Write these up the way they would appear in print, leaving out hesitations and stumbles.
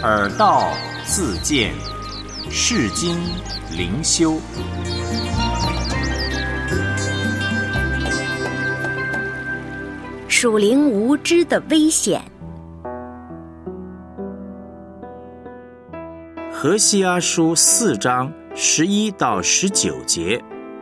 耳道自见，世经灵修。 属灵无知的危险。 何西阿书4章11到19节。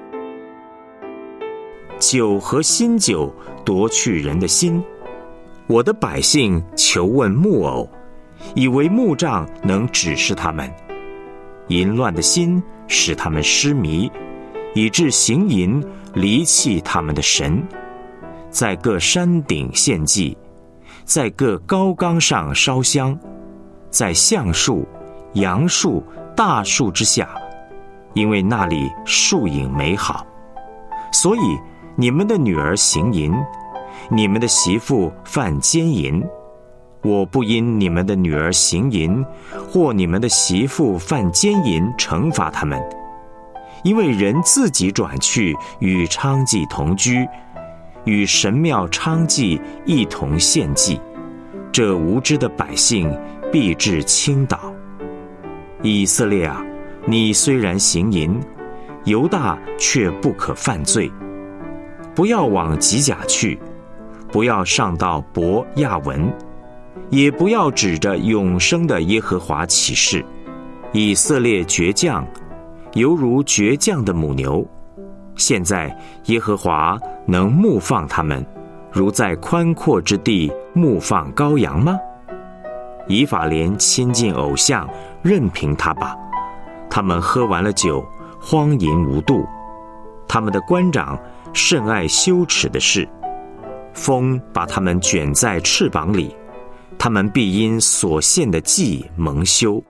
酒和新酒夺去人的心，我的百姓求问木偶，以为木杖能指示他们。淫乱的心使他们失迷，以致行淫，离弃他们的神。在各山顶献祭，在各高冈上烧香，在橡树、杨树、大树之下，因为那里树影美好。所以你们的女儿行淫，你们的媳妇犯奸淫。我不因你们的女儿行淫，或你们的媳妇犯奸淫惩罚他们，因为人自己转去与娼妓同居，与神庙娼妓一同献祭，这无知的百姓必致倾倒。以色列啊，你虽然行淫，犹大却不可犯罪。不要往吉甲去，不要上到伯亚文，也不要指着永生的耶和华起誓。以色列倔强，犹如倔强的母牛。现在耶和华能牧放他们，如在宽阔之地牧放羔羊吗？以法莲亲近偶像，任凭他吧。他们喝完了酒，荒淫无度。他们的官长甚爱羞耻的事，风把他们卷在翅膀里，他们必因所献的祭蒙羞。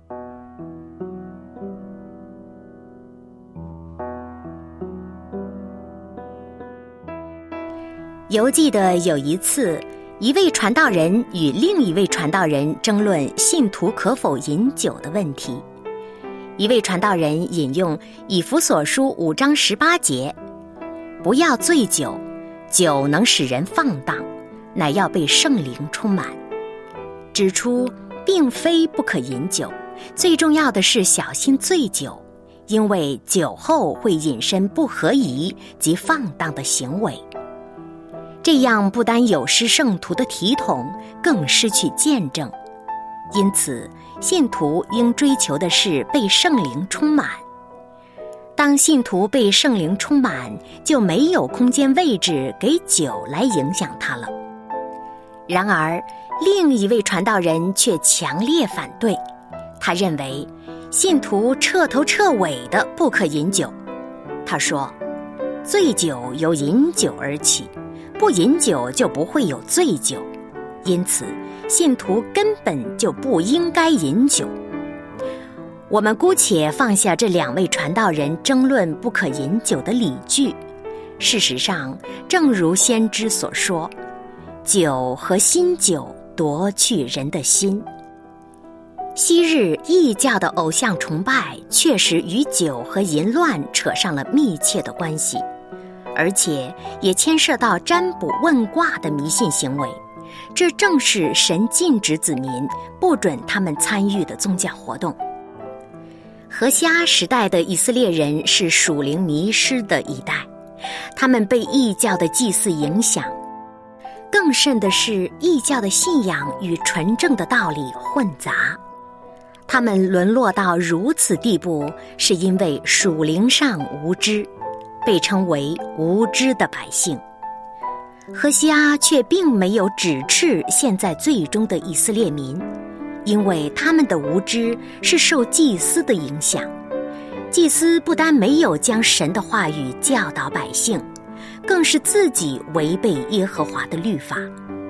犹记得有一次，一位传道人与另一位传道人争论信徒可否饮酒的问题。一位传道人引用以弗所书5章18节，不要醉酒，酒能使人放荡，乃要被圣灵充满，指出并非不可饮酒，最重要的是小心醉酒，因为酒后会引申不合宜及放荡的行为。这样不单有失圣徒的体统，更失去见证。因此信徒应追求的是被圣灵充满。当信徒被圣灵充满，就没有空间位置给酒来影响他了。然而另一位传道人却强烈反对，他认为信徒彻头彻尾的不可饮酒。他说，醉酒由饮酒而起，不饮酒就不会有醉酒，因此信徒根本就不应该饮酒。我们姑且放下这两位传道人争论不可饮酒的理据。事实上，正如先知所说，酒和新酒夺去人的心。昔日异教的偶像崇拜确实与酒和淫乱扯上了密切的关系，而且也牵涉到占卜问卦的迷信行为，这正是神禁止子民不准他们参与的宗教活动。何西阿时代的以色列人是属灵迷失的一代，他们被异教的祭祀影响，更甚的是异教的信仰与纯正的道理混杂。他们沦落到如此地步，是因为属灵上无知，被称为无知的百姓。何西阿却并没有指斥现在最终的以色列民，因为他们的无知是受祭司的影响。祭司不单没有将神的话语教导百姓，更是自己违背耶和华的律法。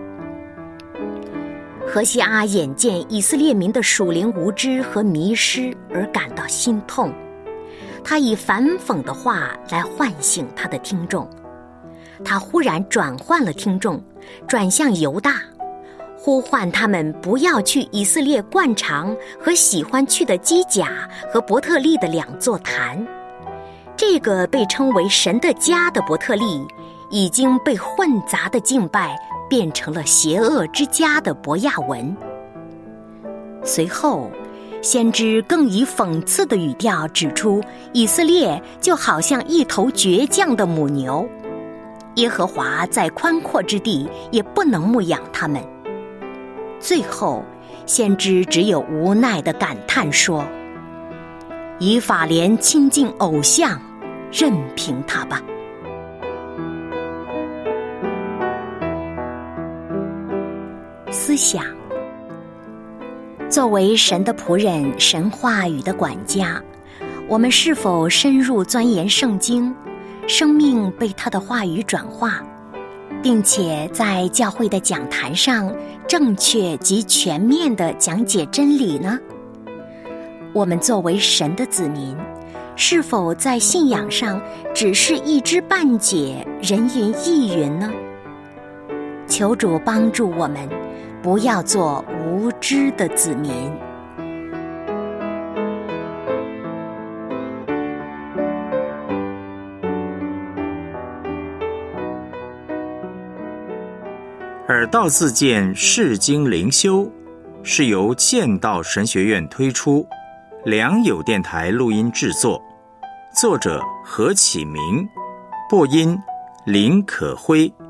何西阿眼见以色列民的属灵无知和迷失而感到心痛，他以反讽的话来唤醒他的听众。他忽然转换了听众，转向犹大，呼唤他们不要去以色列惯常和喜欢去的基甲和伯特利的两座坛。这个被称为神的家的伯特利，已经被混杂的敬拜变成了邪恶之家的伯亚文。 随后，先知更以讽刺的语调指出，以色列就好像一头倔强的母牛，耶和华在宽阔之地也不能牧养他们。最后，先知只有无奈地感叹说：以法莲亲近偶像，任凭他吧。思想：作为神的仆人，神话语的管家，我们是否深入钻研圣经，生命被他的话语转化，并且在教会的讲坛上正确及全面地讲解真理呢？我们作为神的子民，是否在信仰上只是一知半解、人云亦云呢？求主帮助我们，不要做无知的子民。 耳道自荐释经灵修是由剑道神学院推出，良友电台录音制作，作者何启明，播音林可辉。